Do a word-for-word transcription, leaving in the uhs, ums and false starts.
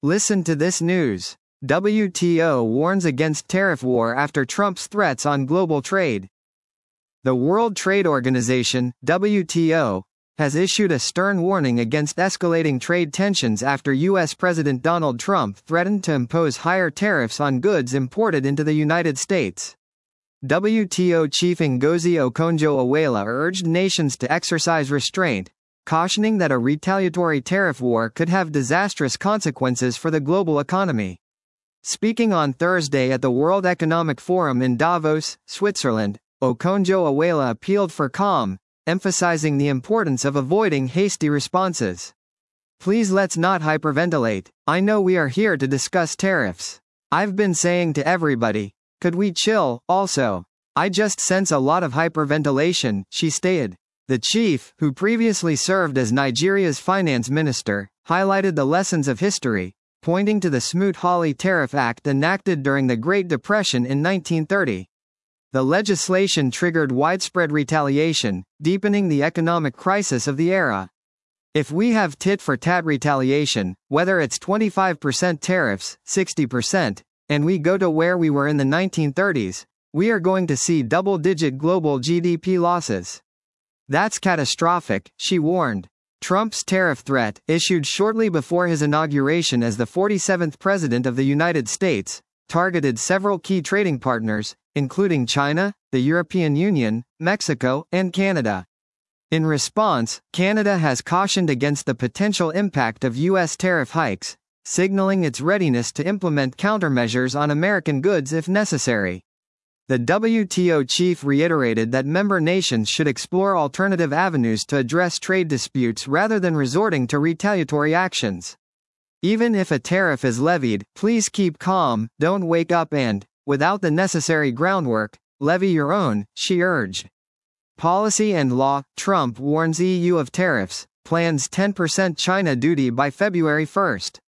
Listen to this news. W T O warns against tariff war after Trump's threats on global trade. The World Trade Organization, W T O, has issued a stern warning against escalating trade tensions after U S President Donald Trump threatened to impose higher tariffs on goods imported into the United States. W T O Chief Ngozi Okonjo-Iweala urged nations to exercise restraint, cautioning that a retaliatory tariff war could have disastrous consequences for the global economy. Speaking on Thursday at the World Economic Forum in Davos, Switzerland, Okonjo-Iweala appealed for calm, emphasizing the importance of avoiding hasty responses. Please let's not hyperventilate. I know we are here to discuss tariffs. I've been saying to everybody, could we chill, also? I just sense a lot of hyperventilation, she stated. The chief, who previously served as Nigeria's finance minister, highlighted the lessons of history, pointing to the Smoot-Hawley Tariff Act enacted during the Great Depression in nineteen thirty. The legislation triggered widespread retaliation, deepening the economic crisis of the era. If we have tit-for-tat retaliation, whether it's twenty-five percent tariffs, sixty percent, and we go to where we were in the nineteen thirties, we are going to see double-digit global G D P losses. That's catastrophic, she warned. Trump's tariff threat, issued shortly before his inauguration as the forty-seventh President of the United States, targeted several key trading partners, including China, the European Union, Mexico, and Canada. In response, Canada has cautioned against the potential impact of U S tariff hikes, signaling its readiness to implement countermeasures on American goods if necessary. The W T O chief reiterated that member nations should explore alternative avenues to address trade disputes rather than resorting to retaliatory actions. Even if a tariff is levied, please keep calm, don't wake up and, without the necessary groundwork, levy your own, she urged. Policy and law. Trump warns E U of tariffs, plans ten percent China duty by February first.